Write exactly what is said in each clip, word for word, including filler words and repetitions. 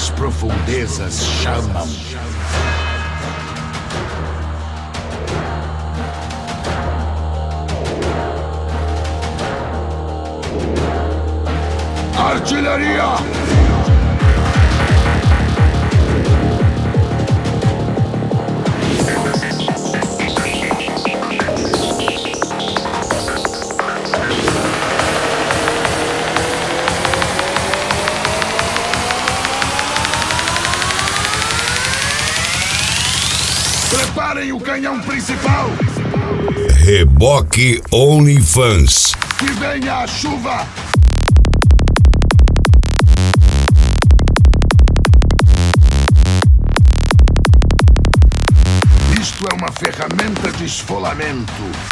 As profundezas chamam. Artilharia! Preparem o canhão principal! Reboque OnlyFans. Que venha a chuva! Isto é uma ferramenta de esfolamento.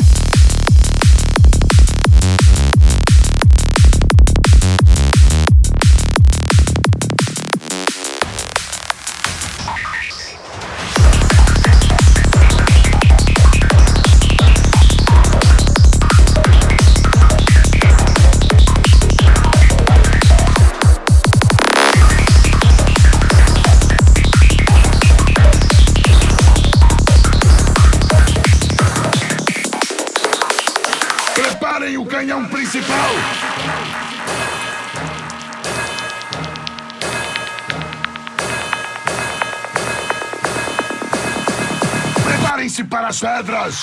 Preparem o canhão principal! Preparem-se para as pedras!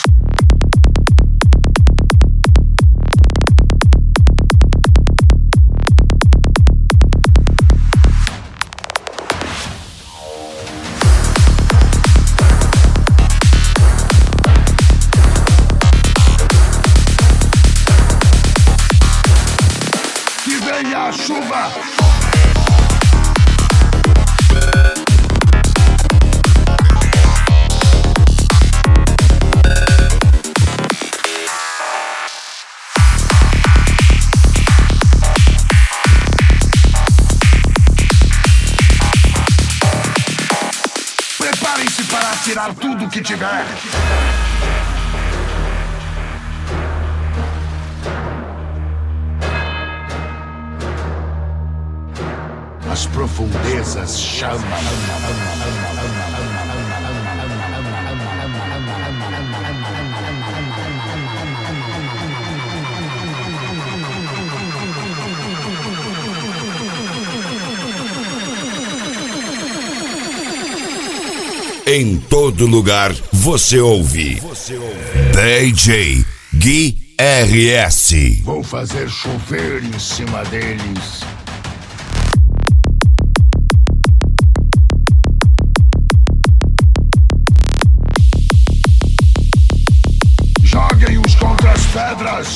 Venha a chuva! Preparem-se para atirar tudo que tiver! As profundezas chamam. Em todo lugar você ouve. D J Gui R S. Vou fazer chover em cima deles. Joguem-os contra as pedras!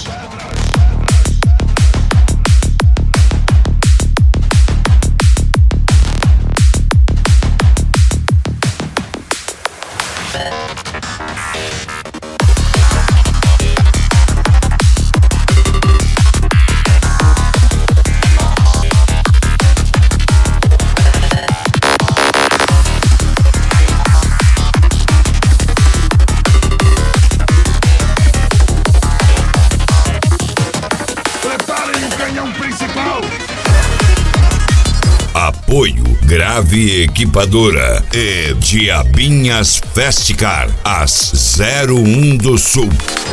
Principal. Apoio Grave Equipadora e Diabinhas Festicar, as zero um do Sul.